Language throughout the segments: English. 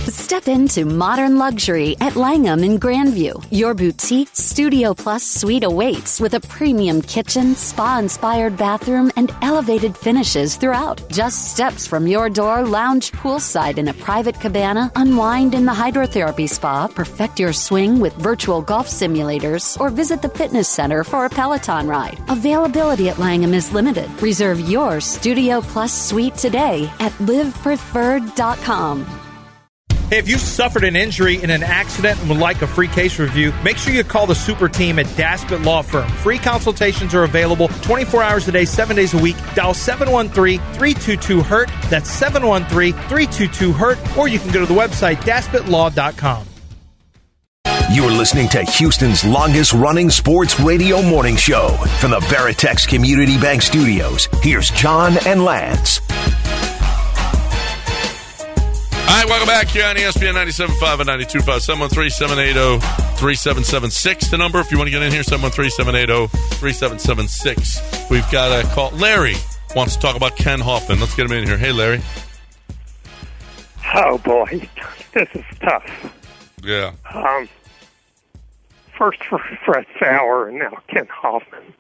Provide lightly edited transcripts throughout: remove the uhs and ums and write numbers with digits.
Step into modern luxury at Langham in Grandview. Your boutique Studio Plus suite awaits with a premium kitchen, spa-inspired bathroom, and elevated finishes throughout. Just steps from your door, lounge poolside in a private cabana, unwind in the hydrotherapy spa, perfect your swing with virtual golf simulators, or visit the fitness center for a Peloton ride. Availability at Langham is limited. Reserve your Studio Plus suite today at livepreferred.com. Hey, if you suffered an injury in an accident and would like a free case review, make sure you call the super team at Daspit Law Firm. Free consultations are available 24 hours a day, 7 days a week. Dial 713-322-HURT. That's 713-322-HURT. Or you can go to the website, DaspitLaw.com. You're listening to Houston's longest-running sports radio morning show. From the Veritex Community Bank Studios, here's John and Lance. All right, welcome back here on ESPN 97.5 and 92.5, 713-780-3776. The number, if you want to get in here, 713-780-3776. We've got a call. Larry wants to talk about Ken Hoffman. Let's get him in here. Hey, Larry. Oh, boy. This is tough. Yeah. First for Fred Fowler and now Ken Hoffman.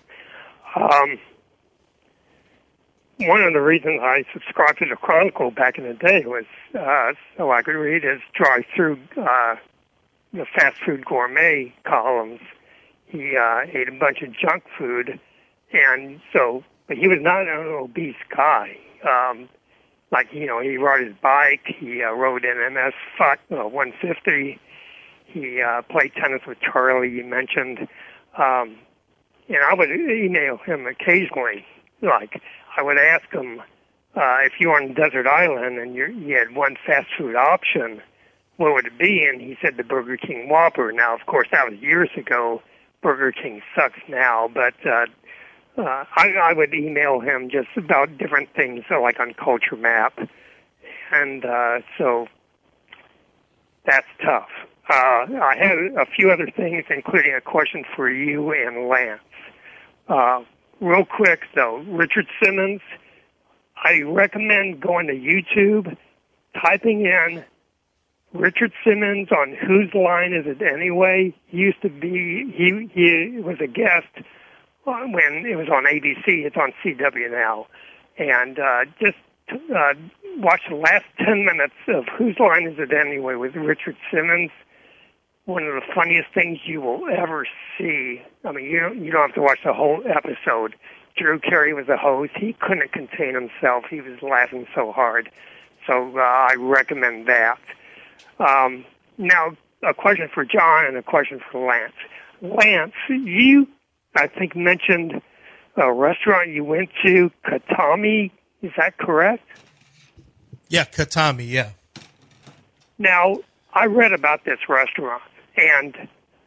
One of the reasons I subscribed to the Chronicle back in the day was so I could read his drive-through, the fast food gourmet columns. He ate a bunch of junk food, and so, but he was not an obese guy. He rode his bike, he rode an MS 150, he played tennis with Charlie, you mentioned, and I would email him occasionally, I would ask him, if you were on a desert island and you had one fast food option, what would it be? And he said the Burger King Whopper. Now, of course, that was years ago. Burger King sucks now, but I would email him just about different things, like on Culture Map. And so that's tough. I had a few other things, including a question for you and Lance. Real quick, though, Richard Simmons, I recommend going to YouTube, typing in Richard Simmons on Whose Line Is It Anyway? He used to be, he was a guest when it was on ABC. It's on CW now. And just watch the last 10 minutes of Whose Line Is It Anyway with Richard Simmons. One of the funniest things you will ever see. I mean, you don't have to watch the whole episode. Drew Carey was the host. He couldn't contain himself. He was laughing so hard. So I recommend that. Now, a question for John and a question for Lance. Lance, you, I think, mentioned a restaurant you went to, Katami. Is that correct? Yeah, Katami, yeah. Now, I read about this restaurant, and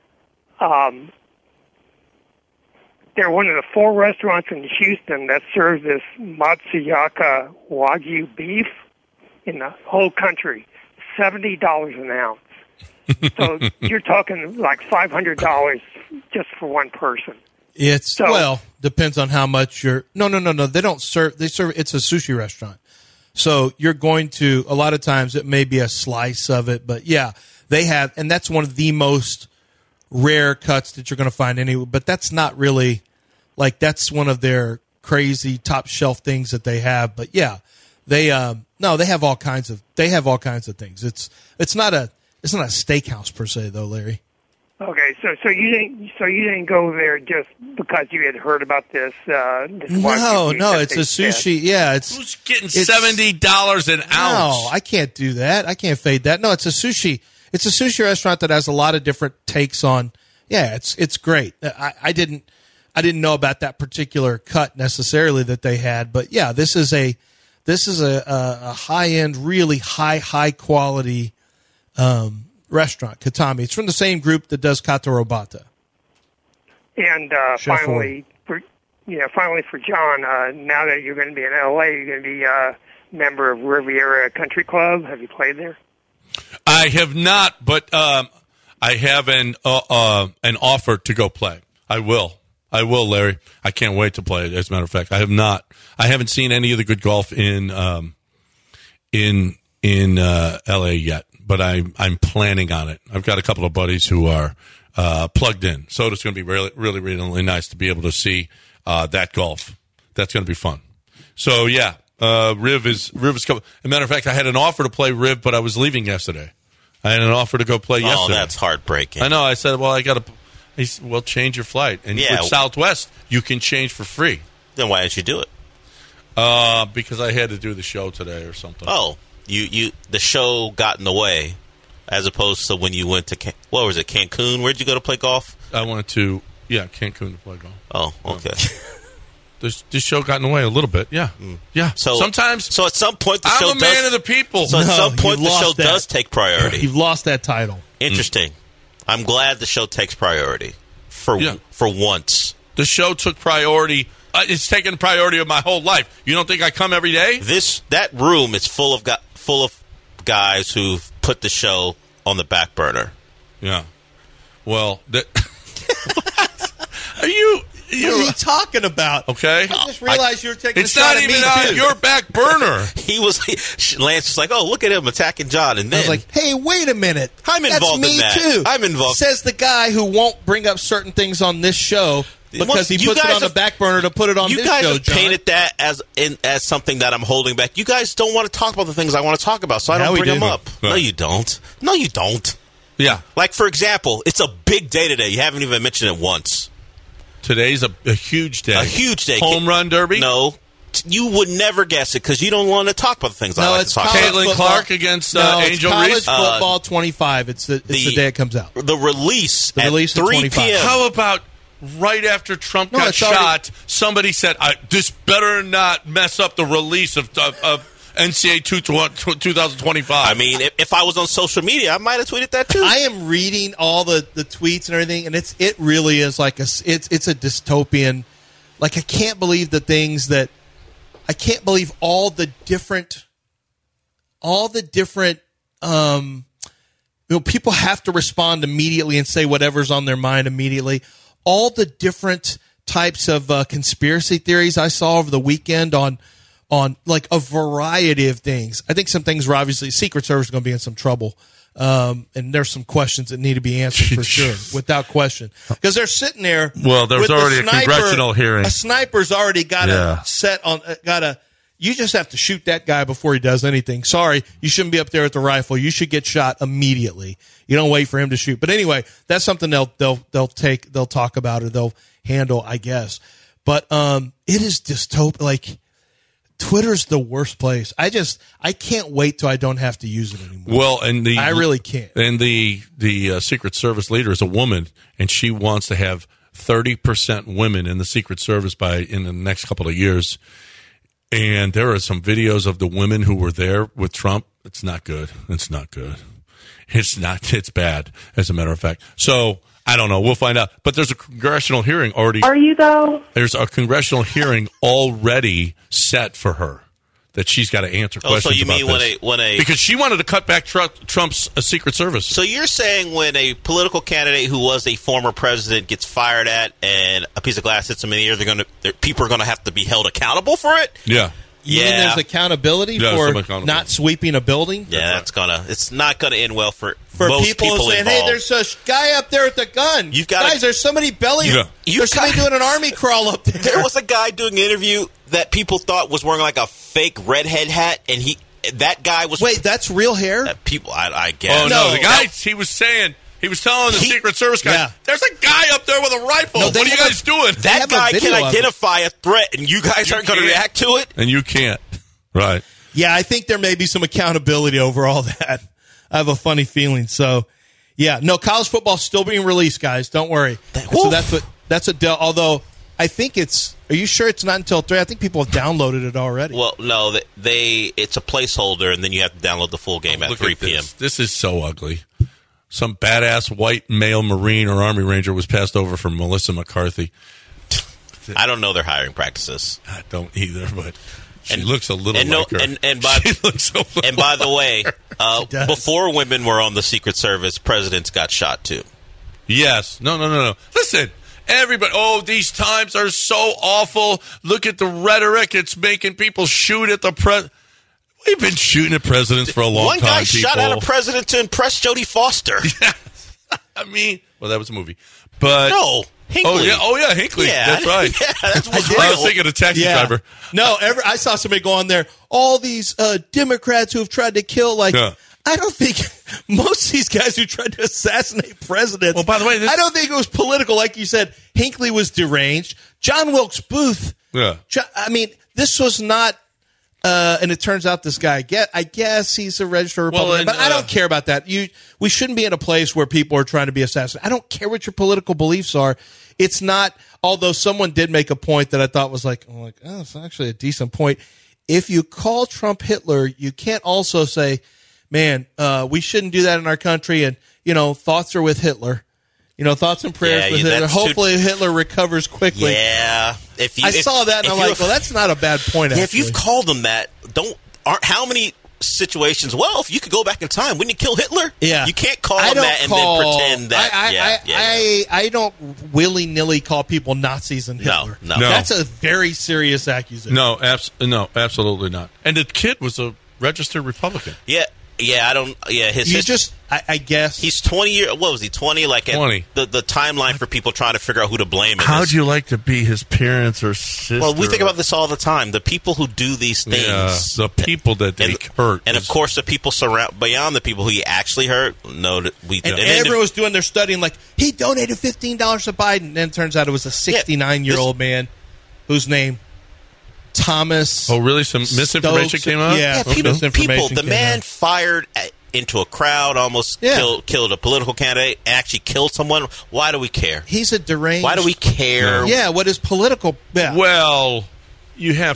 they're one of the 4 restaurants in Houston that serve this Matsuyaka Wagyu beef in the whole country, $70 an ounce. So you're talking like $500 just for one person. Well, depends on how much you're. No. They don't serve. They serve. It's a sushi restaurant. So you're going to, a lot of times it may be a slice of it, but yeah, they have, and that's one of the most rare cuts that you're going to find anywhere, but that's not really, that's one of their crazy top shelf things that they have. But yeah, they have all kinds of things. It's not a steakhouse per se though, Larry. Okay, so you didn't go there just because you had heard about this. No, it's a sushi. Yeah, who's getting $70 an ounce? No, I can't do that. I can't fade that. No, it's a sushi. It's a sushi restaurant that has a lot of different takes on. Yeah, it's great. I didn't know about that particular cut necessarily that they had, but yeah, this is a high end, really high quality. Restaurant, Katami. It's from the same group that does Kata Robata. And finally for John, now that you're going to be in L.A., you're going to be a member of Riviera Country Club. Have you played there? I have not, but I have an offer to go play. I will, Larry. I can't wait to play it. As a matter of fact, I have not. I haven't seen any of the good golf in L.A. yet. but I'm planning on it. I've got a couple of buddies who are plugged in, so it's going to be really, really, really nice to be able to see that golf. That's going to be fun. So yeah, Riv is coming. As a matter of fact, I had an offer to play Riv, but I was leaving yesterday. I had an offer to go play yesterday. Oh, that's heartbreaking. I know. I said, well, I got to. He said, well, change your flight. And with Southwest, you can change for free. Then why didn't you do it? Because I had to do the show today or something. Oh, the show got in the way, as opposed to when you went to Cancun? Where'd you go to play golf? I wanted to, Cancun to play golf. Oh, okay. This show got in the way a little bit, yeah. Yeah. So at some point the show I'm a man of the people. So at some point the show does take priority. You've lost that title. Interesting. I'm glad the show takes priority for once. The show took priority. It's taken priority of my whole life. You don't think I come every day? That room is full of guys who've put the show on the back burner. Yeah. Well, are you? What are you talking about? Okay. I just realized you were taking a shot at me. It's not even on your back burner. Lance was like, oh, look at him attacking John. And then I was like, hey, wait a minute. I'm involved in that. Too. I'm involved. Says the guy who won't bring up certain things on this show because he puts it on the back burner to put it on this show, You guys John. have painted that as something that I'm holding back. You guys don't want to talk about the things I want to talk about, so I don't bring them up. Right. No, you don't. No, you don't. Yeah. Like, for example, it's a big day today. You haven't even mentioned it once. Today's a huge day. A huge day. Home run derby? No. You would never guess it because you don't want to talk about the things I like to talk about. Caitlin Clark against Angel Reese? College football 25. It's the day it comes out. The release at 3 p.m. How about right after Trump got shot, somebody said, this better not mess up the release of NCAA 2025. I mean, if I was on social media, I might have tweeted that too. I am reading all the tweets and everything, and it really is like it's a dystopian. Like, I can't believe all the different people have to respond immediately and say whatever's on their mind immediately. All the different types of conspiracy theories I saw over the weekend on like a variety of things. I think some things were obviously Secret Service is going to be in some trouble. And there's some questions that need to be answered for sure, without question. Because they're sitting there. Well, there's already a congressional hearing. A sniper's already got you just have to shoot that guy before he does anything. Sorry, you shouldn't be up there with the rifle. You should get shot immediately. You don't wait for him to shoot. But anyway, that's something they'll talk about or they'll handle, I guess. But it is dystopian. Like, Twitter's the worst place. I can't wait till I don't have to use it anymore. Well, I really can't. And the Secret Service leader is a woman, and she wants to have 30% women in the Secret Service in the next couple of years. And there are some videos of the women who were there with Trump. It's not good. It's not good. It's bad, as a matter of fact. So, I don't know. We'll find out. But there's a congressional hearing already. Are you, though? There's a congressional hearing already set for her that she's got to answer questions about. So you mean when a because she wanted to cut back Trump's Secret Service. So you're saying when a political candidate who was a former president gets fired at and a piece of glass hits them in the ear, people are going to have to be held accountable for it? Yeah. You mean there's accountability for not sweeping a building? Yeah, it's not going to end well for most people saying, involved. hey, there's a guy up there with a gun. Guys, there's somebody there's somebody doing an army crawl up there. There was a guy doing an interview that people thought was wearing like a fake redhead hat, and that guy was... Wait, that's real hair? I guess. Oh, no, the guy, he was saying... He was telling the Secret Service guy, there's a guy up there with a rifle. What are you guys doing? That guy can identify a threat, and you guys aren't going to react to it? And you can't. Right. Yeah, I think there may be some accountability over all that. I have a funny feeling. So, yeah. No, college football's still being released, guys. Don't worry. So that's although I think are you sure it's not until 3? I think people have downloaded it already. Well, no, it's a placeholder, and then you have to download the full game at 3 p.m. This is so ugly. Some badass white male Marine or Army Ranger was passed over for Melissa McCarthy. I don't know their hiring practices. I don't either, but she looks a little like her. She looks a little by the way, before women were on the Secret Service, presidents got shot too. Yes. No. Listen, everybody, these times are so awful. Look at the rhetoric. It's making people shoot at the president. We've been shooting at presidents for a long One time. guy shot at a president to impress Jodie Foster. I mean, well, that was a movie. But No, Hinckley. Oh yeah, Hinckley. Yeah, That's right. Yeah, that's what's I was real. thinking of Taxi Driver. No, I saw somebody go on there. All these Democrats who have tried to kill, Yeah. I don't think most of these guys who tried to assassinate presidents. Well, by the way, I don't think it was political. Like you said, Hinckley was deranged. John Wilkes Booth. Yeah. I mean, this was not. And it turns out this guy, I guess he's a registered Republican, but I don't care about that. We shouldn't be in a place where people are trying to be assassinated. I don't care what your political beliefs are. It's not, although someone did make a point that I thought was oh, it's actually a decent point. If you call Trump Hitler, you can't also say, man, we shouldn't do that in our country. And, thoughts are with Hitler. Thoughts and prayers with Hitler. Hopefully Hitler recovers quickly. Yeah. I saw that and I'm like, well, that's not a bad point. Yeah, if you've called them that, how many situations? Well, if you could go back in time, wouldn't you kill Hitler? Yeah, you can't call them that and then pretend that. I don't willy nilly call people Nazis and Hitler. No. That's a very serious accusation. No, absolutely not. And the kid was a registered Republican. Yeah, I don't. Yeah, I guess he's 20 years. What was he? 20? 20. The timeline for people trying to figure out who to blame. How'd you like to be his parents or sister? Well, we think about this all the time. The people who do these things, the people that they hurt, and of course the people beyond the people who he actually hurt. No, and everyone was doing their studying. He donated $15 to Biden, and then it turns out it was a 69-year-old man whose name. Thomas. Oh, really? Some misinformation came out? Yeah, people. The man fired into a crowd, almost killed a political candidate, actually killed someone. Why do we care? He's a deranged. Why do we care? Yeah, what is political? Yeah. Well, you have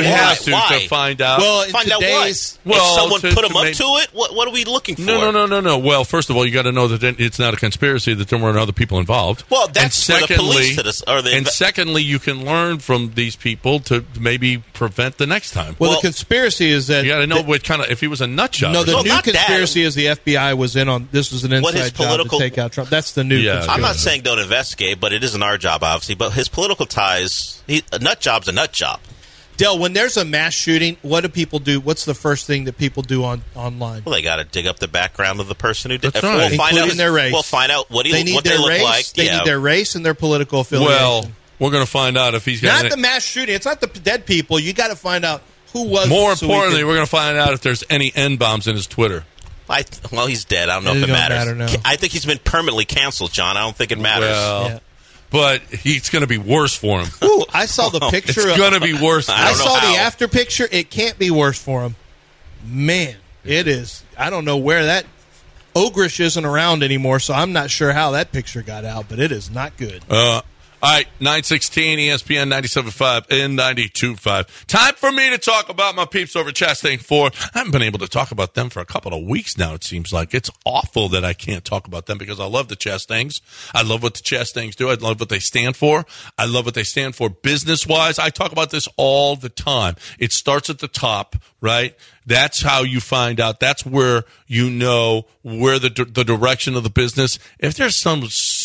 to find out. Well, find out what? If someone put him up to it, what are we looking for? No. Well, first of all, you got to know that it's not a conspiracy, that there weren't other people involved. Well, that's where the police did us. And secondly, you can learn from these people to maybe prevent the next time. Well, the conspiracy is that you got to know what kind of, if he was a nut job. No, the new conspiracy is the FBI was in on this was an inside job to take out Trump. That's the new conspiracy. I'm not saying don't investigate, but it isn't our job, obviously. But his political ties, a nut job's a nut job. Del, when there's a mass shooting, what do people do? What's the first thing that people do online? Well, they got to dig up the background of the person who did it. Right. Including their race. We'll find out what they look like. They need their race and their political affiliation. Well, we're going to find out if he's got not the mass shooting. It's not the dead people. You got to find out who was. More importantly, we're going to find out if there's any N-bombs in his Twitter. Well, he's dead. I don't know if it matters. I think he's been permanently canceled, John. I don't think it matters. Well, but it's going to be worse for him. Ooh, I saw the picture. It's going to be worse. I saw the after picture. It can't be worse for him. Man, it is. I don't know where that Ogrish isn't around anymore, so I'm not sure how that picture got out, but it is not good. All right, 916 ESPN 97.5 and 92.5. Time for me to talk about my peeps over at Chastain Ford. I haven't been able to talk about them for a couple of weeks now, it seems like. It's awful that I can't talk about them because I love the Chastains. I love what the Chastains do. I love what they stand for. I love what they stand for business-wise. I talk about this all the time. It starts at the top, right? That's how you find out. That's where you know where the direction of the business. If there's some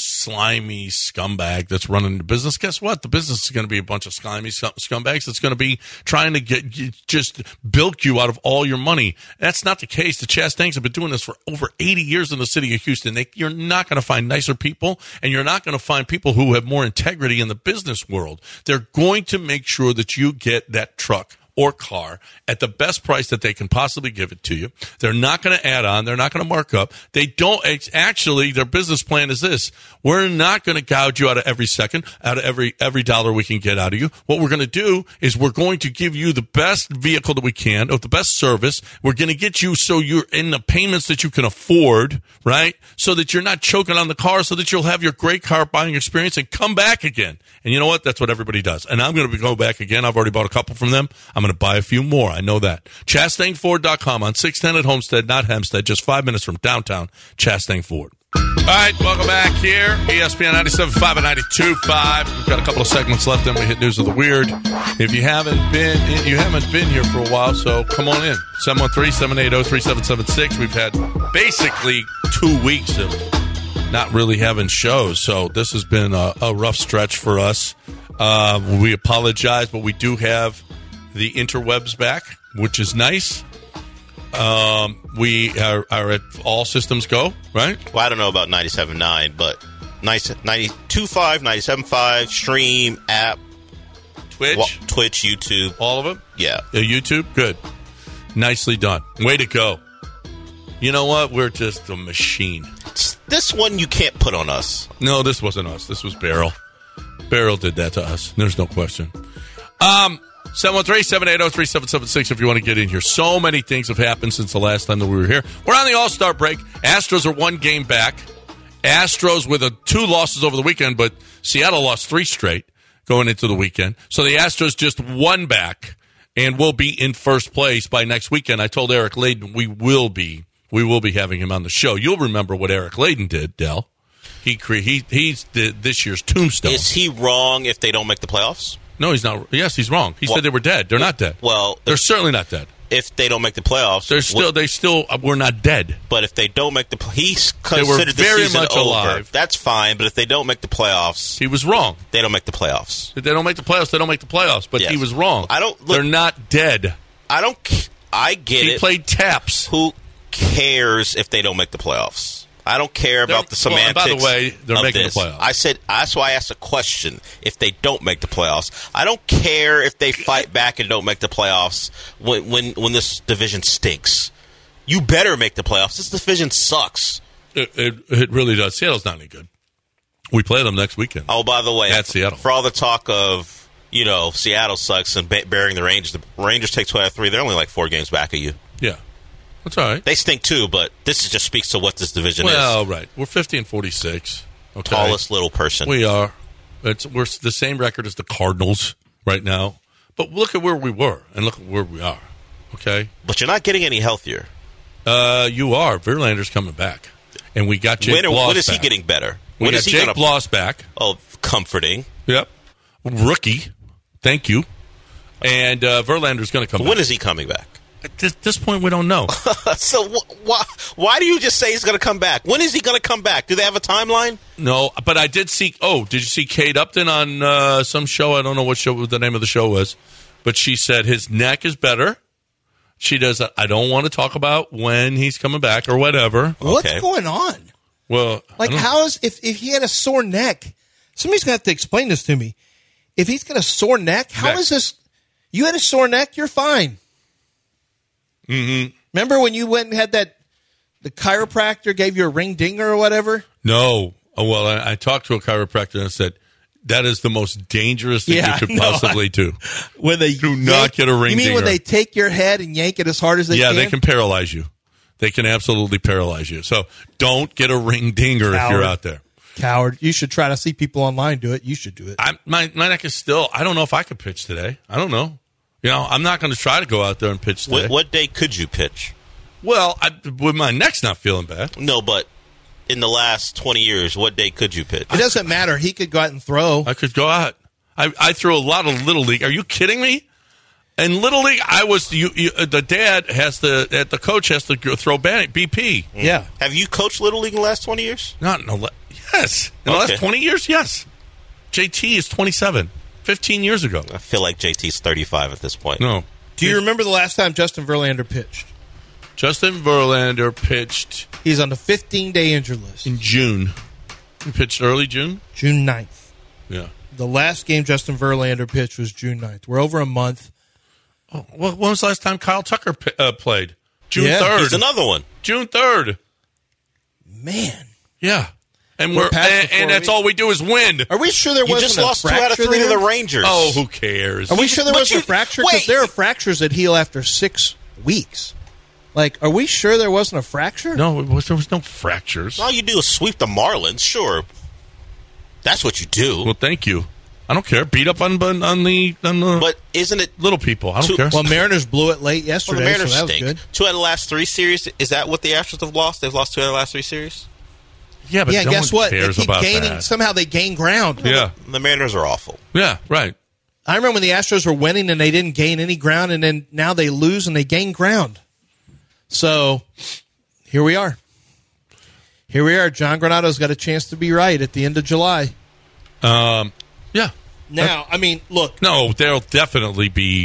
slimy scumbag that's running the business, guess what? The business is going to be a bunch of slimy scumbags that's going to be trying to just bilk you out of all your money. That's not the case. The Chastains have been doing this for over 80 years in the city of Houston. You're not going to find nicer people, and you're not going to find people who have more integrity in the business world. They're going to make sure that you get that truck or car at the best price that they can possibly give it to you. They're not going to add on. They're not going to mark up. They don't actually, their business plan is this. We're not going to gouge you out of every second, out of every dollar we can get out of you. What we're going to do is we're going to give you the best vehicle that we can, or the best service. We're going to get you so you're in the payments that you can afford, right? So that you're not choking on the car, so that you'll have your great car buying experience and come back again. And you know what? That's what everybody does. And I'm going to go back again. I've already bought a couple from them. I'm going to buy a few more. I know that. ChastainFord.com on 610 at Homestead, not Hempstead, just 5 minutes from downtown Chastain Ford. All right, welcome back here. ESPN 97.5 and 92.5. We've got a couple of segments left, then we hit News of the Weird. If you haven't been here for a while, so come on in. 713-780-3776. We've had basically 2 weeks of not really having shows, so this has been a rough stretch for us. We apologize, but we do have the interwebs back, which is nice. We are at all systems go, right? Well, I don't know about 97.9, but 92.5, 97.5, stream, app, Twitch, YouTube. all of them? Yeah. YouTube? Good. Nicely done. Way to go. You know what? We're just a machine. This one you can't put on us. No, this wasn't us. This was Beryl. Beryl did that to us. There's no question. 713-780-3776 if you want to get in here. So many things have happened since the last time that we were here. We're on the All-Star break. Astros are 1 game back. Astros with 2 losses over the weekend, but Seattle lost 3 straight going into the weekend. So the Astros just 1 back and will be in first place by next weekend. I told Eric Layden we will be having him on the show. You'll remember what Eric Layden did, Del. He's this year's tombstone. Is he wrong if they don't make the playoffs? No, he's not. Yes, he's wrong. He said they were dead. They're not dead. Well, they're certainly not dead. If they don't make the playoffs, we're not dead. But if they don't make he's they were considered very the season much over. alive. That's fine. But if they don't make the playoffs, he was wrong. They don't make the playoffs. If they don't make the playoffs, they don't make the playoffs. But yes. He was wrong. They're not dead. I get it. He played taps. Who cares if they don't make the playoffs? I don't care about the semantics. By the way, they're making this. the playoffs. I said that's why I asked a question. If they don't make the playoffs, I don't care if they fight back and don't make the playoffs. When this division stinks, you better make the playoffs. This division sucks. It really does. Seattle's not any good. We play them next weekend. Oh, by the way, at Seattle. For all the talk of Seattle sucks and burying the Rangers, the Rangers take 2 out of 3. They're only like 4 games back of you. Yeah. That's all right. They stink too, but this just speaks to what this division is. Well, right. We're 50-46. Okay. Tallest little person. We are. We're the same record as the Cardinals right now. But look at where we were and look at where we are. Okay? But you're not getting any healthier. You are. Verlander's coming back. And we got Jake Bloss back. When is he getting better? We got Jake Bloss back. Oh, comforting. Yep. Rookie. Thank you. And Verlander's going to come back. When is he coming back? At this point, we don't know. So why do you just say he's going to come back? When is he going to come back? Do they have a timeline? No, but I did see. Oh, did you see Kate Upton on some show? I don't know what the name of the show was, but she said his neck is better. She does. I don't want to talk about when he's coming back or whatever. What's going on? Well, how is if he had a sore neck? Somebody's going to have to explain this to me. If he's got a sore neck, how is this? You had a sore neck, you're fine. Mm-hmm. Remember when you went and had the chiropractor gave you a ring dinger or whatever? No. Oh, well, I talked to a chiropractor and said, that is the most dangerous thing you could possibly do. When they do not get a ring dinger. You mean when they take your head and yank it as hard as they can? Yeah, they can paralyze you. They can absolutely paralyze you. So don't get a ring dinger if you're out there. Coward. You should try to see people online do it. You should do it. My neck is still, I don't know if I could pitch today. I don't know. I'm not going to try to go out there and pitch today. What day could you pitch? Well, with my neck's not feeling bad. No, but in the last 20 years, what day could you pitch? It doesn't matter. He could go out and throw. I could go out. I threw a lot of Little League. Are you kidding me? In Little League, I was the dad has the coach has to throw BP. Yeah. Have you coached Little League in the last 20 years? Not in the yes. In the last 20 years, yes. JT is 27. 15 years ago. I feel like JT's 35 at this point. No. Do you remember the last time Justin Verlander pitched? Justin Verlander pitched. He's on the 15-day injured list. In June. He pitched early June? June 9th. Yeah. The last game Justin Verlander pitched was June 9th. We're over a month. Oh, when was the last time Kyle Tucker played? June 3rd. He's another one. June 3rd. Man. Yeah. And that's all we do is win. Are we sure there wasn't a fracture? You just lost 2 out of 3 to the Rangers. Oh, who cares? Are we sure there wasn't a fracture? Because there are fractures that heal after 6 weeks. Are we sure there wasn't a fracture? No, there was no fractures. All you do is sweep the Marlins. Sure, that's what you do. Well, thank you. I don't care. Beat up on the. But isn't it little people? I don't care. Well, Mariners blew it late yesterday. Well, the Mariners so that stink. was good. 2 out of the last 3 series. Is that what the Astros have lost? They've lost 2 out of the last 3 series. Yeah, but no guess one what? cares They keep about gaining. that. Somehow they gain ground. Yeah, the Mariners are awful. Yeah, right. I remember when the Astros were winning and they didn't gain any ground, and then now they lose and they gain ground. So here we are. Here we are. John Granado's got a chance to be right at the end of July. Yeah. Now, I mean, look. No, there'll definitely be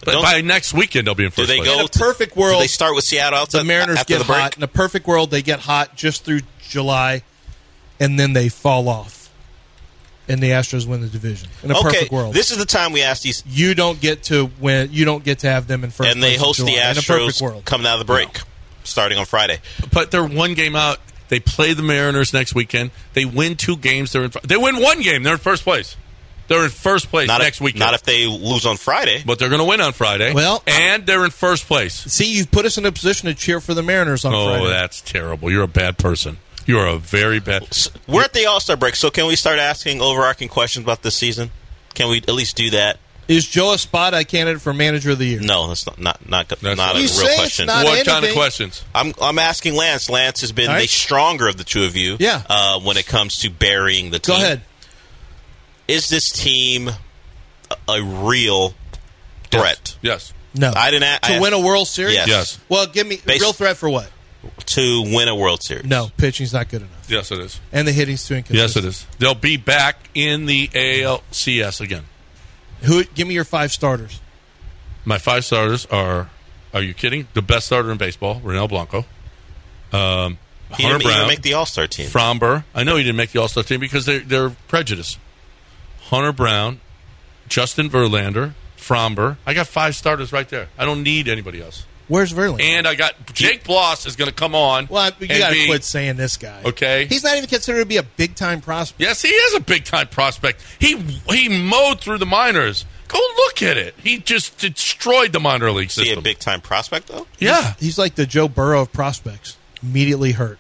But by next weekend, they'll be in first place. In a perfect world, do they start with Seattle the Mariners after get the break? hot. In a perfect world, they get hot just through July, and then they fall off, and the Astros win the division. In a perfect world, this is the time we ask these. You don't get to win. You don't get to have them in first. And they place host in the July. In a perfect Astros world. coming out of the break, starting on Friday. But they're one game out. They play the Mariners next weekend. They win 2 games. They win 1 game. They're in first place. They're in first place next weekend. Not if they lose on Friday. But they're going to win on Friday. Well, and they're in first place. See, you've put us in a position to cheer for the Mariners on Friday. Oh, that's terrible. You're a bad person. You are a very bad. We're at the All-Star break, so can we start asking overarching questions about this season? Can we at least do that? Is Joe Espada a candidate for Manager of the Year? No, that's not a real question. What kind of questions? I'm asking Lance. Lance has been the stronger of the two of you. Yeah. When it comes to burying the team. Go ahead. Is this team a real threat? Yes. No. I didn't to win a World Series? Yes. Well, give me real threat for what? To win a World Series. No, pitching's not good enough. Yes, it is. And the hitting's too inconsistent. Yes, it is. They'll be back in the ALCS again. Give me your 5 starters. My 5 starters are you kidding? The best starter in baseball, Ronel Blanco. He didn't even make the All-Star team. Framber. I know he didn't make the All-Star team because they're prejudiced. Hunter Brown, Justin Verlander, Framber. I got 5 starters right there. I don't need anybody else. Where's Verlander? And I got Jake Bloss is going to come on. Well, you got to quit saying this guy. Okay. He's not even considered to be a big-time prospect. Yes, he is a big-time prospect. He mowed through the minors. Go look at it. He just destroyed the minor league system. Is he a big-time prospect, though? Yeah. He's like the Joe Burrow of prospects. Immediately hurt.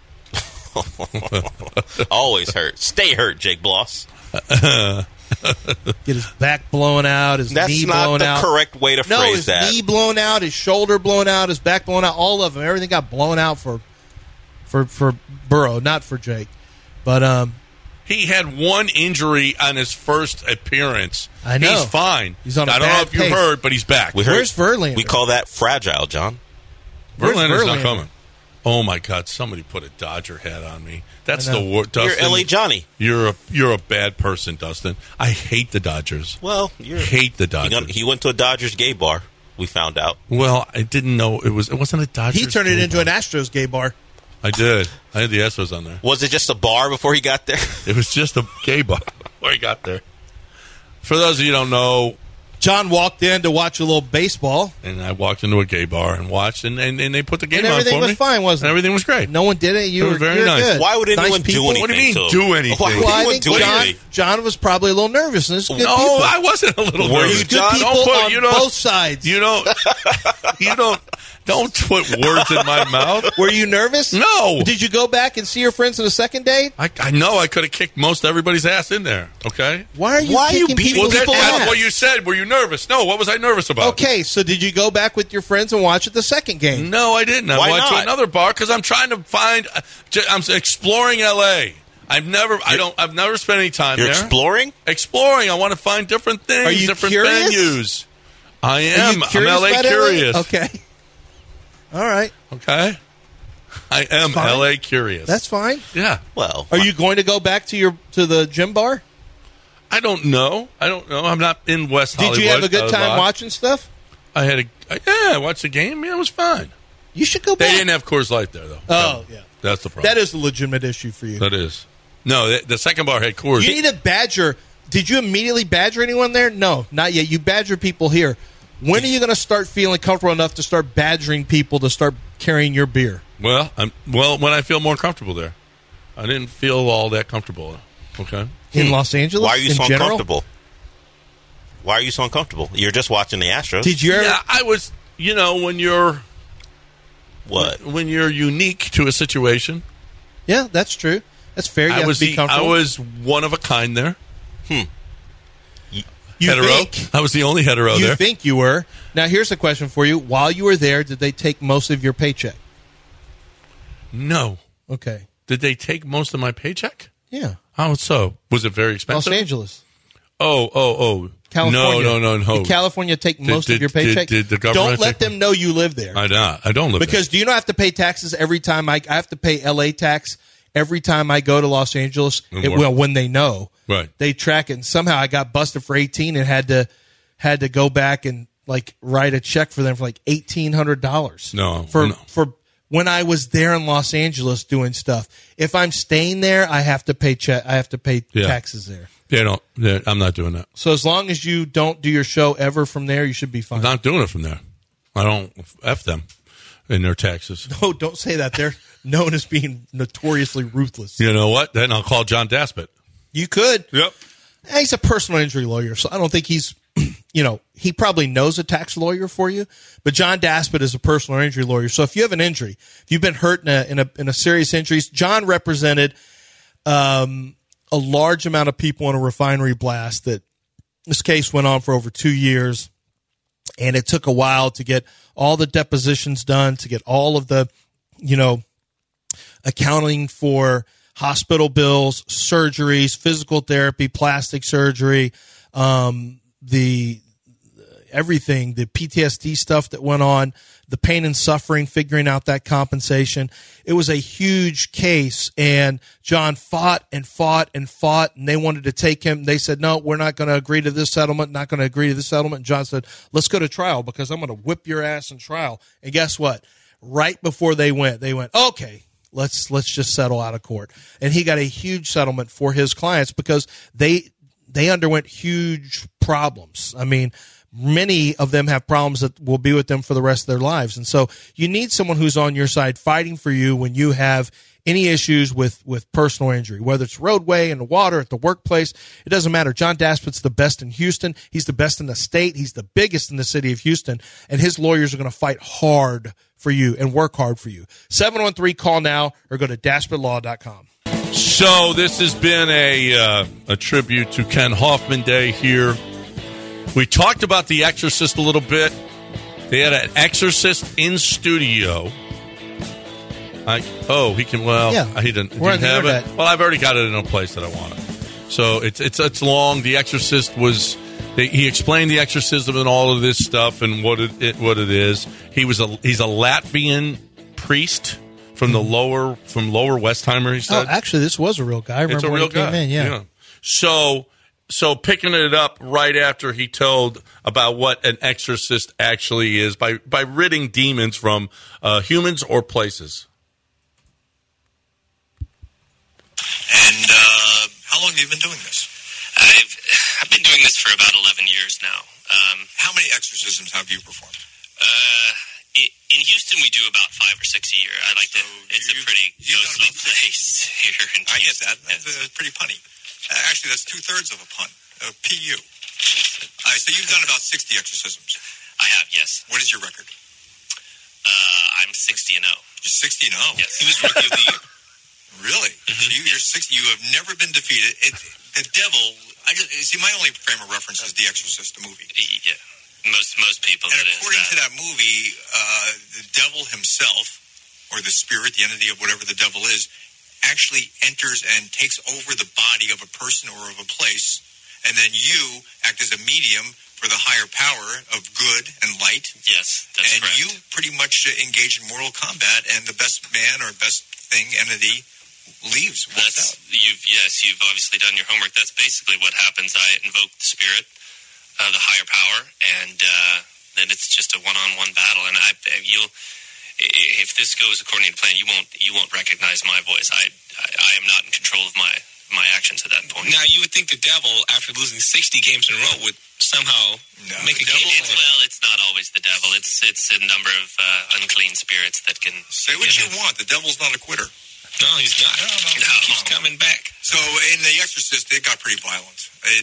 Always hurt. Stay hurt, Jake Bloss. Get his back blown out, his knee blown out. That's not the correct way to phrase that. His knee blown out, his shoulder blown out, his back blown out, all of them. Everything got blown out for Burrow, not for Jake. But he had 1 injury on his first appearance. I know. He's fine. He's on a I don't know bad if you pace. heard, but he's back. Where's Verlander? We call that fragile, John. Verlander's not coming. Oh my God! Somebody put a Dodger hat on me. That's the word, Dustin. You're LA Johnny. You're a bad person, Dustin. I hate the Dodgers. Well, hate the Dodgers. He went to a Dodgers gay bar. We found out. Well, I didn't know it wasn't a Dodgers. He turned it into an Astros gay bar. I did. I had the Astros on there. Was it just a bar before he got there? It was just a gay bar before he got there. For those of you who don't know, John walked in to watch a little baseball. And I walked into a gay bar and watched, and they put the game and on for me. everything was fine, wasn't it? And everything was great. No one did it. You were very nice. Good. Why would anyone do anything? What do you mean do anything? Why would Well, I anyone think do anything? John was probably a little nervous. And it's good No, people. I wasn't a little Were nervous. you, John? Good people on both sides. You don't put words in my mouth. Were you nervous? No. Did you go back and see your friends on the second date? I know I could have kicked most everybody's ass in there. Okay. Why are you kicking people's Well, that's ass? what you said. Were you nervous? No. What was I nervous about? Okay, so did you go back with your friends and watch it the second game? No, I didn't. I Why went to not? another bar because I'm trying to find. I'm exploring L.A. I've never spent any time You're there. exploring? Exploring. I want to find different things, Are you different curious? venues. I Are you am. I'm curious L.A. about curious. LA? Okay. All right. Okay. I am Fine. L.A. curious. That's fine. yeah. Well, Are you going to go back to the gym bar? I don't know. I'm not in West Hollywood. Did you have a good time watching stuff? I watched the game. Yeah, it was fine. You should go They back. didn't have Coors Light there, though. Oh, yeah. That's the problem. That is a legitimate issue for you. That is. No, the second bar had Coors. You need to badger. Did you immediately badger anyone there? No, not yet. You badger people here. When are you going to start feeling comfortable enough to start badgering people to start carrying your beer? Well, when I feel more comfortable there. I didn't feel all that comfortable. Okay. In Los Angeles? why are you in so general? uncomfortable? Why are you so uncomfortable? You're just watching the Astros. Did you ever? Yeah, I was. When you're What? when you're unique to a situation. Yeah, that's true. That's fair. You have to be I comfortable. was one of a kind there. You hetero. think? I was the only hetero You there. think you were. Now, here's a question for you. While you were there, did they take most of your paycheck? No. Okay. Did they take most of my paycheck? Yeah. How so? Was it very expensive? Los Angeles. Oh. California. No. Did California take most of your paycheck? Did the government don't let take them know you live there. I don't live Because do you not have to pay taxes every time I have to pay LA tax every time I go to Los Angeles? When they know. Right. They track it. And somehow I got busted for 18 and had to go back and write a check for them for like $1,800. No. For when I was there in Los Angeles doing stuff. If I'm staying there, I have to pay taxes there. I'm not doing that. So as long as you don't do your show ever from there, you should be fine. I'm not doing it from there. I don't F them in their taxes. No, don't say that. They're known as being notoriously ruthless. You know what? Then I'll call John Daspit. You could. Yep. He's a personal injury lawyer, so I don't think he's, he probably knows a tax lawyer for you. But John Daspit is a personal injury lawyer. So if you have an injury, if you've been hurt in a serious injury, John represented a large amount of people in a refinery blast. That this case went on for over 2 years, and it took a while to get all the depositions done, to get all of the, accounting for hospital bills, surgeries, physical therapy, plastic surgery, everything, the PTSD stuff that went on, the pain and suffering, figuring out that compensation. It was a huge case, and John fought, and they wanted to take him. They said, no, we're not going to agree to this settlement, not going to agree to this settlement. And John said, let's go to trial because I'm going to whip your ass in trial. And guess what? Right before they went, okay, let's just settle out of court. And he got a huge settlement for his clients because they underwent huge problems. I mean, many of them have problems that will be with them for the rest of their lives. And so you need someone who's on your side fighting for you when you have any issues with personal injury, whether it's roadway, in the water, at the workplace. It doesn't matter. John Daspit's the best in Houston. He's the best in the state. He's the biggest in the city of Houston. And his lawyers are going to fight hard for you and work hard for you. 713-CALL now or go to DaspitLaw.com. So this has been a tribute to Ken Hoffman Day here. We talked about The Exorcist a little bit. They had an exorcist in studio. He can. Well, yeah. He didn't have it. Well, I've already got it in a place that I want it. So it's long. The Exorcist was. He explained the exorcism and all of this stuff and what it is. He's a Latvian priest from lower Westheimer. He said. Oh, actually, this was a real guy. I remember it's a real guy. Came in, yeah. So picking it up right after he told about what an exorcist actually is by ridding demons from humans or places. And how long have you been doing this? I've been doing this for about 11 years now. How many exorcisms have you performed? In Houston, we do about 5 or 6 a year. It's a pretty ghostly place here in Houston. I get that. That's pretty punny. Actually, that's 2/3 of a pun. PU. So you've done about 60 exorcisms. I have, yes. What is your record? I'm 60-0. You're 60-0? Yes. He was Rookie of the Year. Really? Mm-hmm. So you're 60. You have never been defeated. The devil. My only frame of reference is The Exorcist, the movie. Yeah. Most people. And according to that movie, the devil himself, or the spirit, the entity of whatever the devil is, actually enters and takes over the body of a person or of a place, and then you act as a medium for the higher power of good and light. Yes, that's correct. And you pretty much engage in mortal combat, and the best man or best thing, entity, leaves. You've obviously done your homework. That's basically what happens. I invoke the spirit, the higher power, and then it's just a one-on-one battle. And if this goes according to plan, you won't recognize my voice. I am not in control of my actions at that point. Now, you would think the devil, after losing 60 games in a row, would somehow make a game. It's not always the devil. It's a number of unclean spirits that can say what you want. The devil's not a quitter. No, he's not. No. He's coming back. So in The Exorcist, it got pretty violent.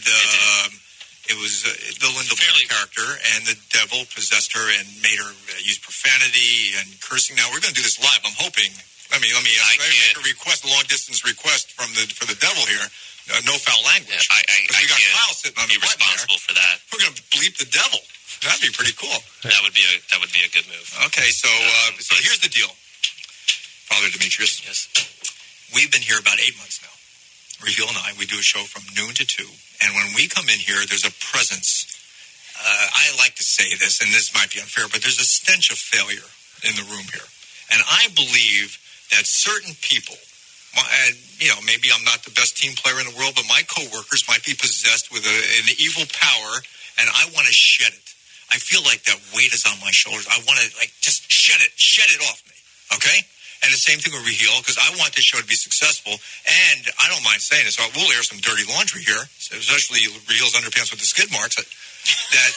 It was the Linda Blair character, and the devil possessed her and made her use profanity and cursing. Now, we're going to do this live. I'm hoping. Let me make a request, a long-distance request for the devil here. No foul language. Yeah, we got Kyle sitting on the button responsible for that. We're going to bleep the devil. That'd be pretty cool. That would be a good move. Okay, so here's the deal, Father Demetrius. Yes. We've been here about 8 months now. Raheel and I, we do a show from noon to 2. And when we come in here, there's a presence. I like to say this, and this might be unfair, but there's a stench of failure in the room here. And I believe that certain people, maybe I'm not the best team player in the world, but my coworkers might be possessed with an evil power, and I want to shed it. I feel like that weight is on my shoulders. I want to just shed it off me. Okay? And the same thing with Raheel, because I want this show to be successful. And I don't mind saying this. We'll air some dirty laundry here, especially Raheel's underpants with the skid marks. That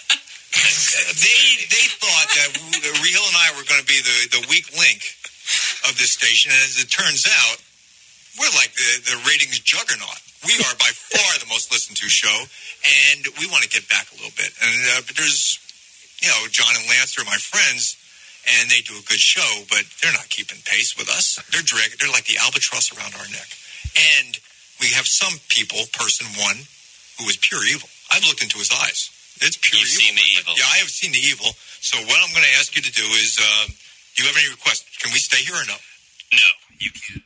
they thought that Raheel and I were going to be the weak link of this station. And as it turns out, we're like the ratings juggernaut. We are by far the most listened to show, and we want to get back a little bit. And but there's, John and Lance are my friends, and they do a good show, but they're not keeping pace with us. They're like the albatross around our neck. And we have some person one, who is pure evil. I've looked into his eyes. It's pure evil. You've seen the evil. Yeah, I have seen the evil. So what I'm going to ask you to do is, do you have any requests? Can we stay here or no? No, you can't.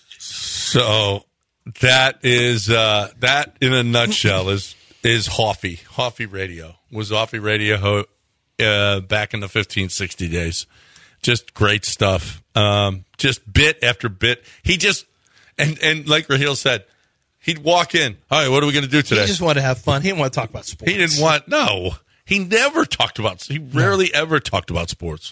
So that is that in a nutshell is Hoffy. Hoffy Radio was Hoffy Radio back in the 1560 days. Just great stuff. Just bit after bit. He just and like Raheel said, he'd walk in. All right, what are we going to do today? He just wanted to have fun. He didn't want to talk about sports. He didn't want He never talked about. He rarely ever talked about sports.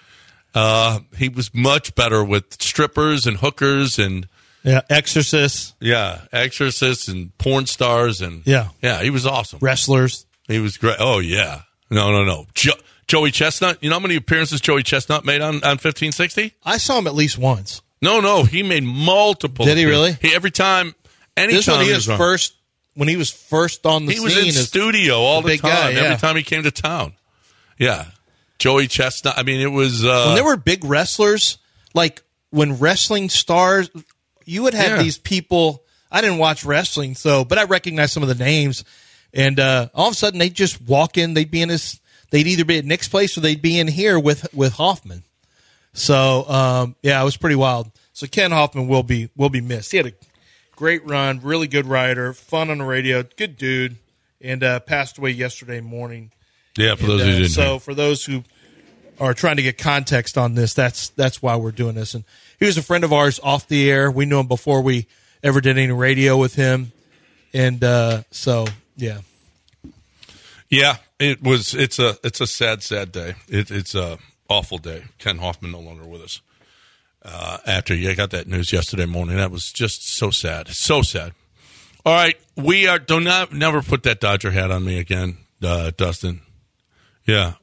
He was much better with strippers and hookers and. Yeah, exorcists. Yeah, exorcists and porn stars and yeah, he was awesome. Wrestlers. He was great. Oh yeah, no. Joey Chestnut. You know how many appearances Joey Chestnut made on 1560? I saw him at least once. No, he made multiple. Did he really? He anytime. This when he was first. When he was first on the scene, he was in studio all the time. Guy, yeah. Every time he came to town. Yeah, Joey Chestnut. I mean, it was when there were big wrestlers, like when wrestling stars. You would have these people. I didn't watch wrestling, but I recognized some of the names. And all of a sudden, they'd just walk in. They'd either be at Nick's place or they'd be in here with Hoffman. So it was pretty wild. So Ken Hoffman will be missed. He had a great run, really good rider, fun on the radio, good dude, and passed away yesterday morning. Yeah, for those who didn't. So for those who are trying to get context on this, that's why we're doing this. And he was a friend of ours off the air. We knew him before we ever did any radio with him. And yeah. Yeah, it's a sad day. It's a awful day. Ken Hoffman no longer with us. After you got that news yesterday morning, that was just so sad. So sad. All right, never put that Dodger hat on me again, Dustin. Yeah.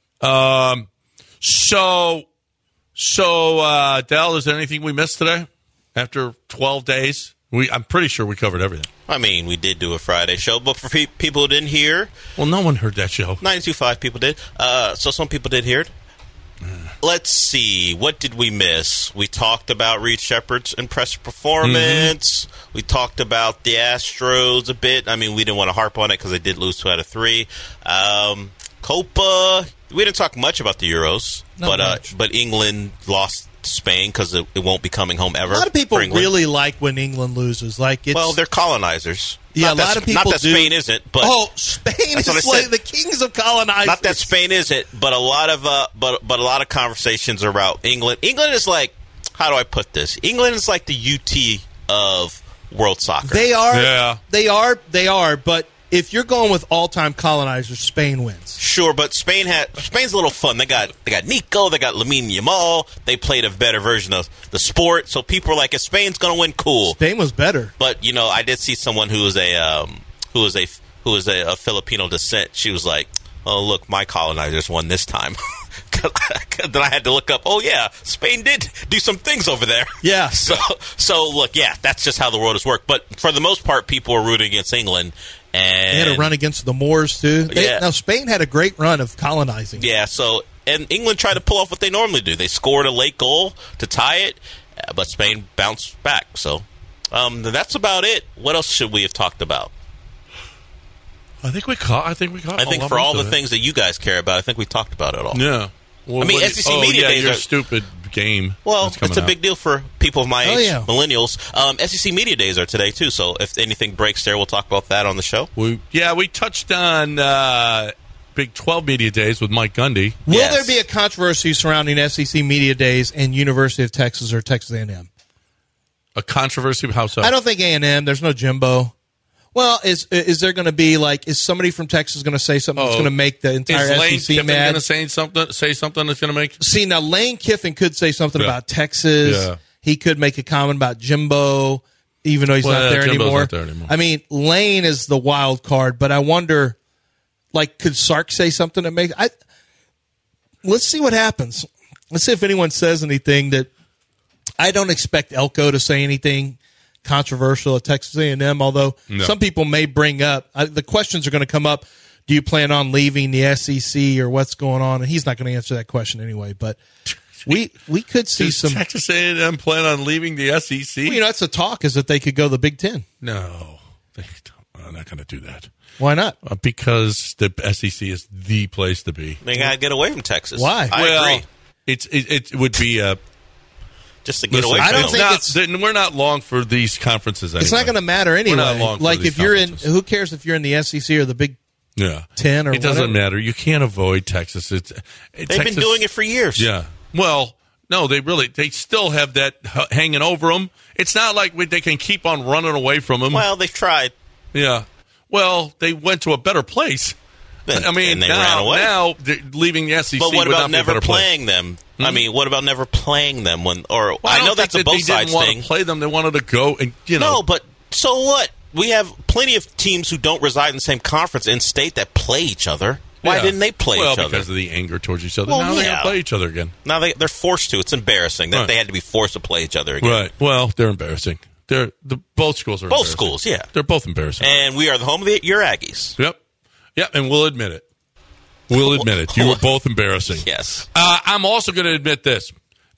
So, Del, is there anything we missed today? After 12 days? I'm pretty sure we covered everything. I mean, we did do a Friday show, but for people who didn't hear... Well, no one heard that show. 92.5 people did. So some people did hear it. Let's see. What did we miss? We talked about Reed Shepherd's impressive performance. Mm-hmm. We talked about the Astros a bit. I mean, we didn't want to harp on it because they did lose 2 out of 3. Copa... We didn't talk much about the Euros, but England lost to Spain because it won't be coming home ever. A lot of people really like when England loses. Well, they're colonizers. Yeah, a lot of people Not that Spain isn't, but Spain is like the kings of colonizers. Not that Spain isn't, but a lot of conversations are about England. England is like, how do I put this? England is like the UT of world soccer. They are. Yeah. They are. But if you're going with all-time colonizers, Spain wins. Sure, but Spain's a little fun. They got Nico, they got Lamine Yamal. They played a better version of the sport. So people are like, if Spain's going to win, cool. Spain was better. But I did see someone who was a Filipino descent. She was like, "Oh, look, my colonizers won this time." Then I had to look up. Oh yeah, Spain did do some things over there. Yeah. So look, yeah, that's just how the world has worked. But for the most part, people are rooting against England. And they had a run against the Moors, too. Now, Spain had a great run of colonizing. Yeah, and England tried to pull off what they normally do. They scored a late goal to tie it, but Spain bounced back. So that's about it. What else should we have talked about? I think for all the things that you guys care about, I think we talked about it all. Yeah. Well, SEC Media Days your stupid game. Well, it's a big deal for people of my age, millennials. SEC Media Days are today, too, so if anything breaks there, we'll talk about that on the show. We touched on Big 12 Media Days with Mike Gundy. Will there be a controversy surrounding SEC Media Days and University of Texas or Texas A&M? A controversy? How so? I don't think A&M. There's no Jimbo. Well, is there going to be is somebody from Texas going to say something that's going to make the entire is Lane SEC Kiffin mad? going to say something that's going to make? See, now Lane Kiffin could say something about Texas. Yeah. He could make a comment about Jimbo, even though he's not there Jimbo's anymore. not there anymore. I mean, Lane is the wild card, but I wonder, could Sark say something that makes? Let's see what happens. Let's see if anyone says anything that. I don't expect Elko to say anything controversial at Texas A&M, although some people may bring up the questions are going to come up. Do you plan on leaving the SEC or what's going on? And he's not going to answer that question anyway. But we could see Does some Texas A&M plan on leaving the SEC. Well, that's the talk is that they could go the Big Ten. No, they're not going to do that. Why not? Because the SEC is the place to be. They got to get away from Texas. Why? I agree. It would be just to get away from I don't think we're not long for these conferences anyway. It's not going to matter anyway. We're not long for these if you're in, who cares if you're in the SEC or the Big 10 or it doesn't whatever. matter. You can't avoid Texas. They've been doing it for years. Yeah. Well, no, they still have that hanging over them. It's not like they can keep on running away from them. Well, they've tried. Yeah. Well, they went to a better place. I mean, and they ran away. Now leaving the SEC. But what would about not be a never better playing place. them? I mean, what about never playing them when? Or I know that's a both they sides didn't want thing. to play them. They wanted to go and No, but so what? We have plenty of teams who don't reside in the same conference in state that play each other. Why didn't they play each other? Well, because of the anger towards each other. Well, now they're going to play each other again. Now they're forced to. It's embarrassing that they had to be forced to play each other again. Right. Well, they're embarrassing. Both schools are both embarrassing. schools. Yeah, they're both embarrassing. And we are the home of your Aggies. Yep, and we'll admit it. We'll admit it. You were both embarrassing. Yes. I'm also going to admit this.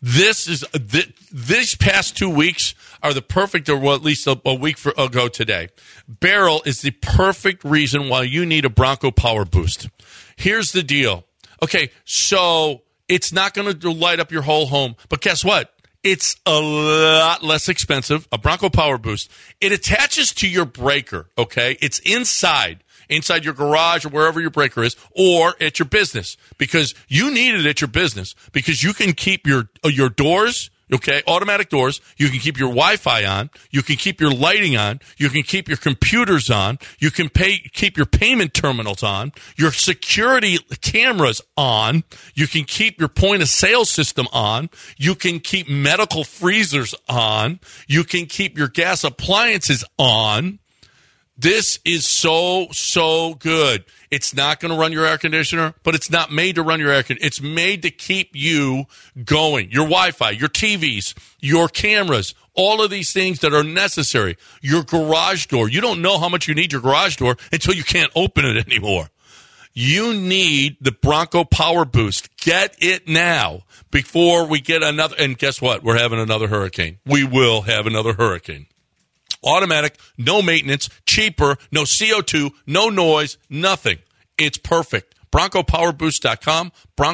These past 2 weeks are the perfect, or well, at least a week ago today. Barrel is the perfect reason why you need a Bronco Power Boost. Here's the deal. Okay, so it's not going to light up your whole home, but guess what? It's a lot less expensive, a Bronco Power Boost. It attaches to your breaker, okay? It's inside your garage or wherever your breaker is, or at your business, because you need it at your business, because you can keep your doors, okay, automatic doors, you can keep your Wi-Fi on, you can keep your lighting on, you can keep your computers on, you can keep your payment terminals on, your security cameras on, you can keep your point-of-sale system on, you can keep medical freezers on, you can keep your gas appliances on. This is so good. It's not going to run your air conditioner, but it's not made to run your air conditioner. It's made to keep you going. Your Wi-Fi, your TVs, your cameras, all of these things that are necessary. Your garage door. You don't know how much you need your garage door until you can't open it anymore. You need the Bronco Power Boost. Get it now before we get another. And guess what? We're having another hurricane. We will have another hurricane. Automatic, no maintenance, cheaper, no CO2, no noise, nothing. It's perfect. BroncoPowerBoost.com,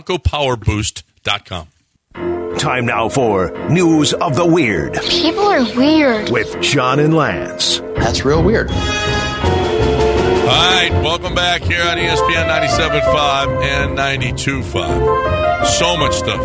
BroncoPowerBoost.com. Time now for News of the Weird. People are weird. With John and Lance. That's real weird. All right, welcome back here on ESPN 97.5 and 92.5. So much stuff.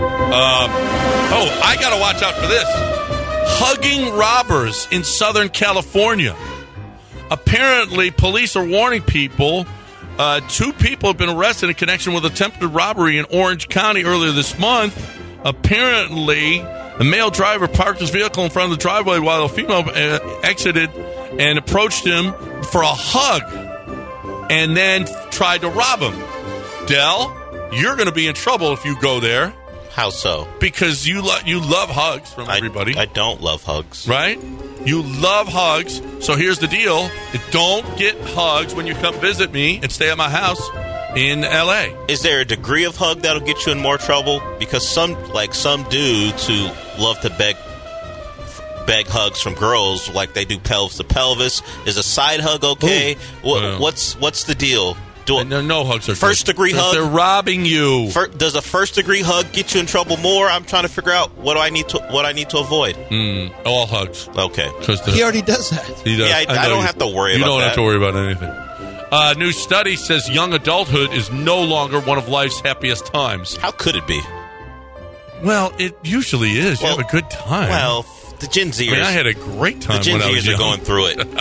I got to watch out for this. Hugging robbers in Southern California. Apparently, police are warning people. 2 people have been arrested in connection with attempted robbery in Orange County earlier this month. Apparently, the male driver parked his vehicle in front of the driveway while a female exited and approached him for a hug and then tried to rob him. Del, you're going to be in trouble if you go there. How so? Because you love hugs from everybody. I don't love hugs. Right? You love hugs. So here's the deal. Don't get hugs when you come visit me and stay at my house in L.A. Is there a degree of hug that'll get you in more trouble? Because some dudes who love to beg hugs from girls, like they do pelvis to pelvis. Is a side hug okay? What's the deal? No hugs are first good. degree hug. They're robbing you. Does a first degree hug get you in trouble more? I'm trying to figure out what I need to avoid. All hugs. Okay. He already does that. He does. Yeah, I don't have to worry about that. You don't have to worry about anything. New study says young adulthood is no longer one of life's happiest times. How could it be? Well, it usually is. You have a good time. Well, the Gen Zers. I had a great time when I was young. The Gen Zers are going through it.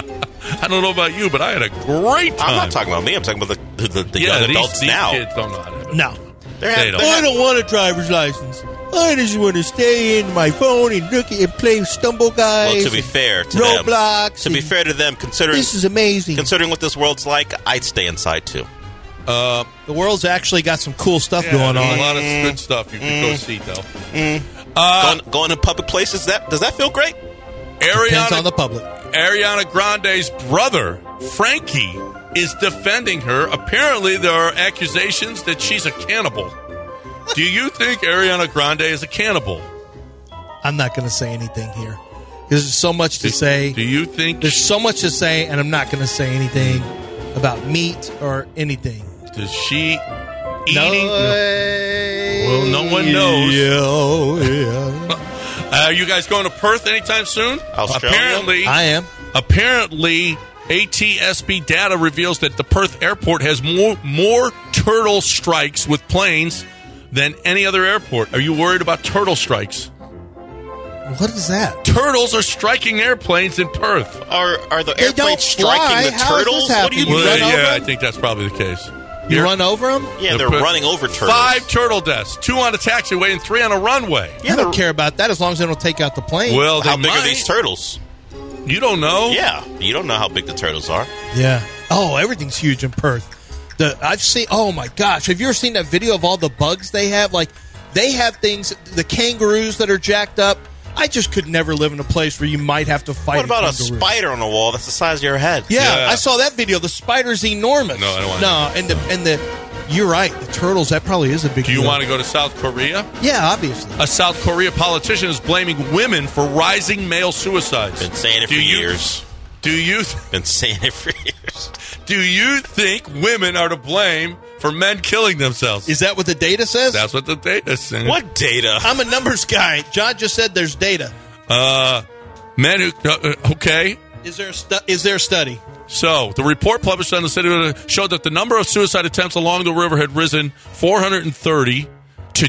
I don't know about you, but I had a great time. I'm not talking about me. I'm talking about the yeah, young adults these now. kids don't know how to have it. No. They don't. I don't want a driver's license. I just want to stay in my phone and look and play Stumble Guys. Well, to be fair to Roblox. them, to be fair to them, considering This is amazing. Considering what this world's like, I'd stay inside too. The world's actually got some cool stuff Yeah, going there's on. a lot of good stuff you can go see, though. Going to public places, does that feel great? Depends on the public. Ariana Grande's brother, Frankie, is defending her. Apparently, there are accusations that she's a cannibal. Do you think Ariana Grande is a cannibal? I'm not going to say anything here. There's so much to say. Do you think... There's so much to say, and I'm not going to say anything about meat or anything. Does she eating? Well, no one knows. Are you guys going to Perth anytime soon? Australia? Apparently, I am. Apparently, ATSB data reveals that the Perth airport has more turtle strikes with planes than any other airport. Are you worried about turtle strikes? What is that? Turtles are striking airplanes in Perth. Are the They don't airplanes striking fly. the How is turtles? this What do you happening? mean? run over I them? think that's probably the case. You run over them? Yeah, they're running over turtles. 5 turtle deaths, 2 on a taxiway and 3 on a runway. I don't care about that as long as they don't take out the plane. Well, How they big are might. these turtles? You don't know? Yeah, you don't know how big the turtles are. Yeah. Oh, everything's huge in Perth. I've seen. Oh my gosh! Have you ever seen that video of all the bugs they have? Like, they have things. The kangaroos that are jacked up. I just could never live in a place where you might have to fight. What about a kangaroo. spider on the wall that's the size of your head? Yeah, I saw that video. The spider's enormous. No, I don't want and the. You're right. The turtles. That probably is a big. Do you deal. want to go to South Korea? Yeah, obviously. A South Korea politician is blaming women for rising male suicides. Been saying it for years. Do you Been saying it for years. do you think women are to blame for men killing themselves? Is that what the data says? That's what the data says. What data? I'm a numbers guy. John just said there's data. Men who okay. Is there a study? So, the report published on the city showed that the number of suicide attempts along the river had risen 430 to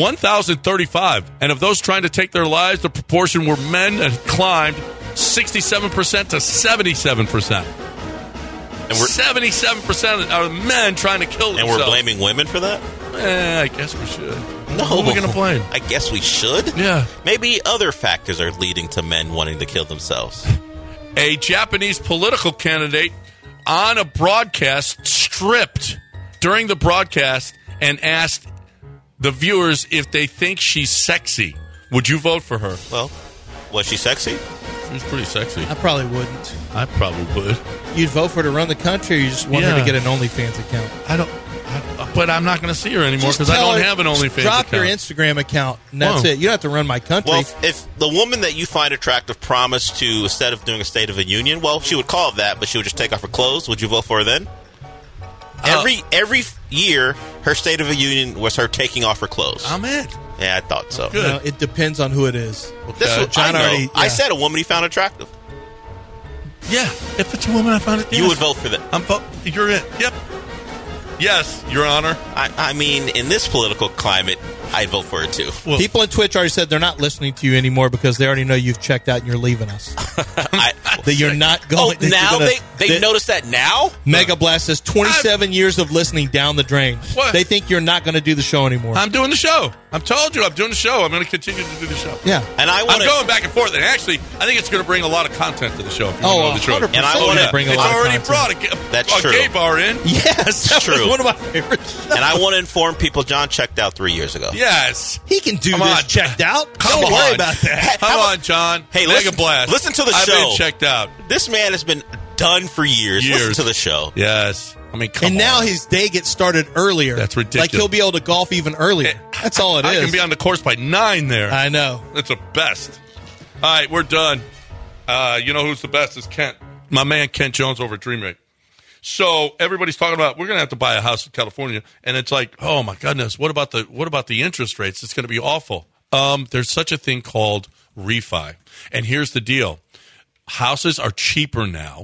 1,035. And of those trying to take their lives, the proportion were men that climbed 67% to 77%. And we're 77% of men trying to kill themselves. and we're blaming women for that? I guess we should. No. Who are we going to blame? I guess we should. Yeah. Maybe other factors are leading to men wanting to kill themselves. A Japanese political candidate on a broadcast stripped during the broadcast and asked the viewers if they think she's sexy. Would you vote for her? Well, was she sexy? She was pretty sexy. I probably wouldn't. I probably would. You'd vote for her to run the country, or you just want her Yeah. to get an OnlyFans account? But I'm not going to see her anymore Just because I tell don't her, have an just OnlyFans drop account. your Instagram account, and that's Whoa. it. You don't have to run my country. Well, if the woman that you find attractive promised to, instead of doing a State of the Union, well, she would call it that, but she would just take off her clothes. Would you vote for her then? Every year, her State of the Union was her taking off her clothes. I'm in. Yeah, I thought so. Good. No, it depends on who it is. This was, John I know. already- I yeah. said a woman he found attractive. Yeah, if it's a woman, I found it. You would vote for that. You're it. Yep. Yes, Your Honor. I mean, in this political climate, I'd vote for it too. Well, People on Twitch already said they're not listening to you anymore because they already know you've checked out and you're leaving us. That you're not going. that you're now gonna- they that- noticed that now? Mega Blast says 27 years of listening down the drain. What? They think you're not going to do the show anymore. I'm doing the show. I've told you I'm doing the show. I'm going to continue to do the show. Yeah. And I I'm want going back and forth. And actually, I think it's going to bring a lot of content to the show. If you Oh, know the truth. 100%. And I wanna bring a It's lot of already content. brought That's a true. gay bar in. Yes, that true. was one of my favorite shows. And I want to inform people John checked out 3 years ago. Yes. He can do Come this on. checked out. Come Don't worry on. about that. Come How about- on, John. Hey, Mega listen- Blast. listen to the I've show. been checked out. This man has been done for years. Listen to the show. Yes. I mean, come And on. now his day gets started earlier. That's ridiculous. Like he'll be able to golf even earlier. That's all it is. I can be on the course by 9 there. I know. That's the best. All right, we're done. You know who's the best is Kent. My man Kent Jones over at Dream Rate. So everybody's talking about we're going to have to buy a house in California, and it's like, oh my goodness, what about the interest rates? It's going to be awful. There's such a thing called refi, and here's the deal: houses are cheaper now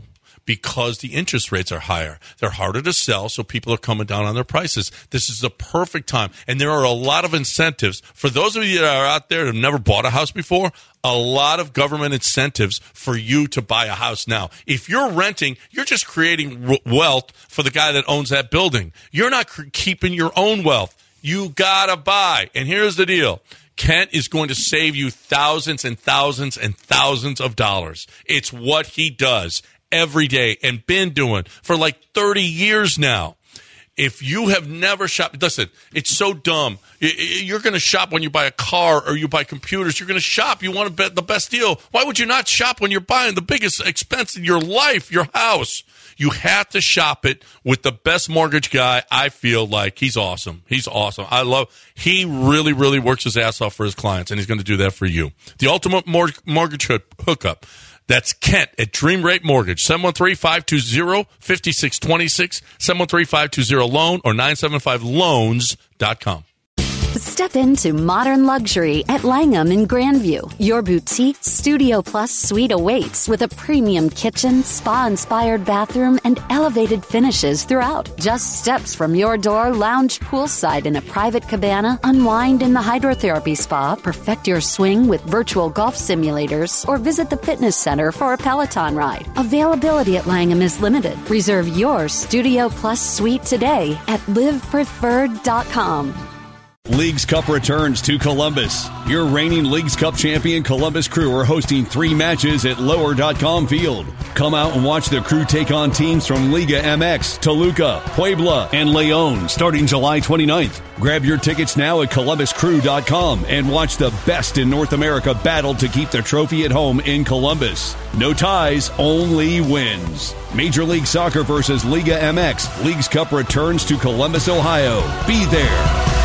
because the interest rates are higher. They're harder to sell, so people are coming down on their prices. This is the perfect time. And there are a lot of incentives. For those of you that are out there that have never bought a house before, a lot of government incentives for you to buy a house now. If you're renting, you're just creating wealth for the guy that owns that building. You're not keeping your own wealth. You got to buy. And here's the deal. Kent is going to save you thousands and thousands and thousands of dollars. It's what he does every day and been doing for like 30 years now. If you have never shopped, listen, it's so dumb. You're going to shop when you buy a car or you buy computers. You're going to shop. You want to bet the best deal. Why would you not shop when you're buying the biggest expense in your life, your house? You have to shop it with the best mortgage guy. I feel like he's awesome. He's awesome. He really, really works his ass off for his clients, and he's going to do that for you. The ultimate mortgage hookup. That's Kent at Dream Rate Mortgage, 713-520-5626, 713-520-LOAN, or 975loans.com. Step into modern luxury at Langham in Grandview. Your boutique Studio Plus suite awaits with a premium kitchen, spa-inspired bathroom, and elevated finishes throughout. Just steps from your door, lounge poolside in a private cabana, unwind in the hydrotherapy spa, perfect your swing with virtual golf simulators, or visit the fitness center for a Peloton ride. Availability at Langham is limited. Reserve your Studio Plus suite today at livepreferred.com. Leagues Cup returns to Columbus. Your reigning Leagues Cup champion Columbus Crew are hosting 3 matches at Lower.com Field. Come out and watch the Crew take on teams from Liga MX, Toluca, Puebla, and León starting July 29th. Grab your tickets now at ColumbusCrew.com and watch the best in North America battle to keep the trophy at home in Columbus. No ties, only wins. Major League Soccer versus Liga MX. Leagues Cup returns to Columbus, Ohio. Be there.